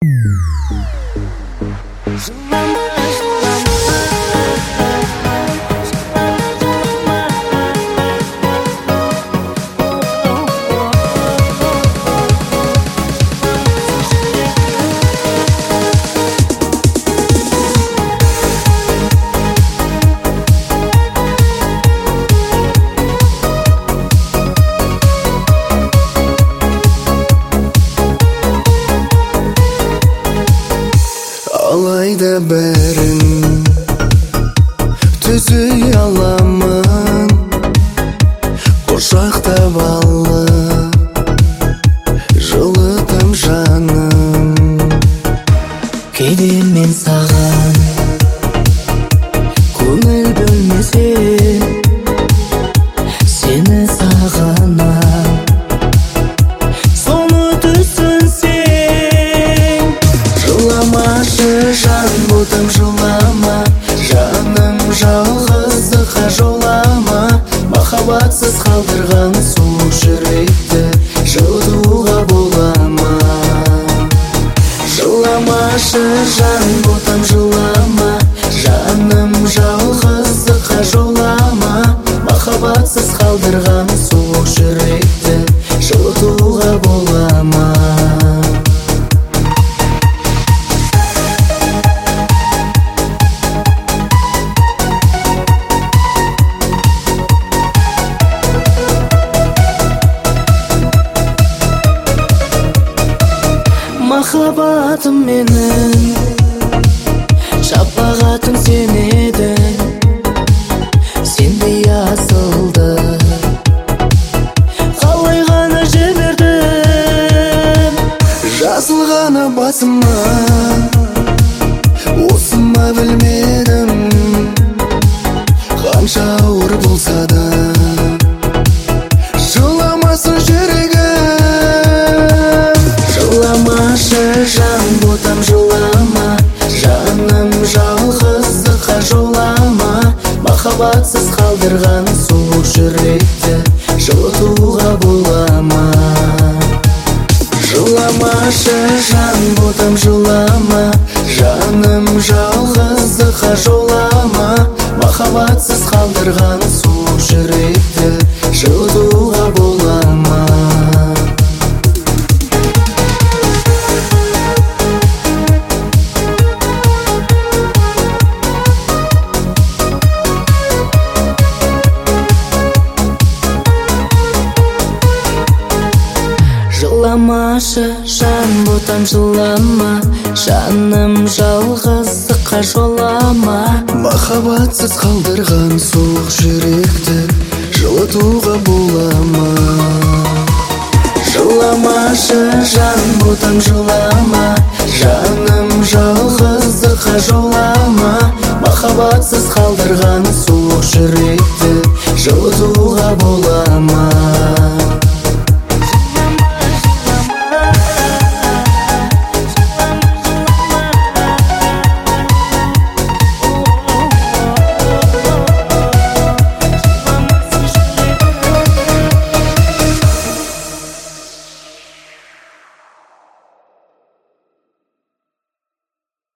Алайда бәрін түзей аламын, құшақтап алып жылытам жаным. Кейде мен саған көңіл бөлмесем, сені сағынам, соны түсінсең. Жыламашы жан, ботам жылама, жаным жалғыздыққа жолама. Махаббатсыз қалдырған суық жүректі жылытуға бола ма? Жыламашы жан, ботам жылама, жаным жалғыздыққа жолама. Махаббатсыз қалдырған суық жүректі жылытуға бола ма? Махаббатым менің, шапағатым сен едің, сендей асылды қалай ғана жібердім. Жазылғаны басыма, осыма білмедім, қанша ауыр болса да жыламасын жүрегім. Жыламашы жан, ботам жылама, жаным жалғыздыққа жолама. Махаббатсыз қалдырған суық жүректі жылытуға бола ма? Жыламашы жан, ботам жылама, жаным жалғыздыққа жолама. Махаббатсыз қалдырған суық жүректі жылытуға бола ма? Жыламашы жан, ботам жылама, жаным жалғыздыққа жолама. Махаббатсыз қалдырған суық жүректі жылытуға бола ма? Жыламашы жан, ботам жылама, жаным жалғыздыққа жолама. Махаббатсыз қалдырған суық жүректі жылытуға бола ма?